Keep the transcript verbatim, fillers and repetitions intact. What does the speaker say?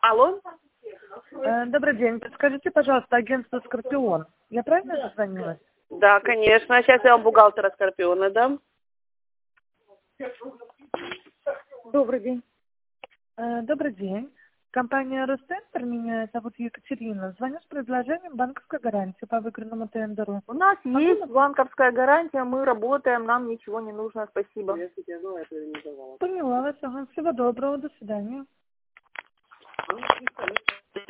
Алло? Э, Добрый день. Подскажите, пожалуйста, агентство «Скорпион». Я правильно дозвонилась? Да, конечно. Сейчас я вам бухгалтера Скорпиона дам. Добрый день. Э, Добрый день. Компания «Росцентр», меня зовут Екатерина. Звоню с предложением банковской гарантии по выигранному тендеру. У нас Могу есть на- банковская гарантия, мы работаем, нам ничего не нужно, спасибо. Поняла вас. Ага. Всего доброго. До свидания.